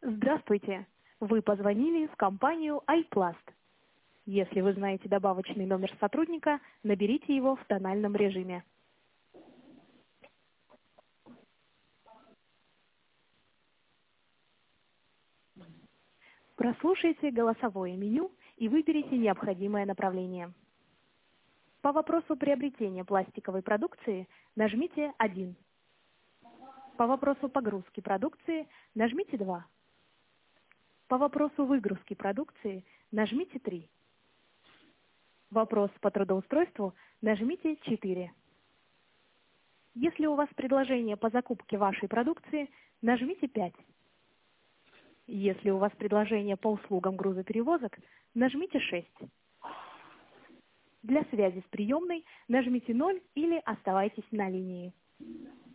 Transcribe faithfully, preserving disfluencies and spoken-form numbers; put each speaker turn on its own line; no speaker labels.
Здравствуйте! Вы позвонили в компанию iPlast. Если вы знаете добавочный номер сотрудника, наберите его в тональном режиме. Прослушайте голосовое меню и выберите необходимое направление. По вопросу приобретения пластиковой продукции нажмите один. По вопросу погрузки продукции нажмите два. По вопросу выгрузки продукции нажмите три. Вопрос по трудоустройству нажмите четыре. Если у вас предложение по закупке вашей продукции, нажмите пять. Если у вас предложение по услугам грузоперевозок, нажмите шесть. Для связи с приемной нажмите ноль или оставайтесь на линии.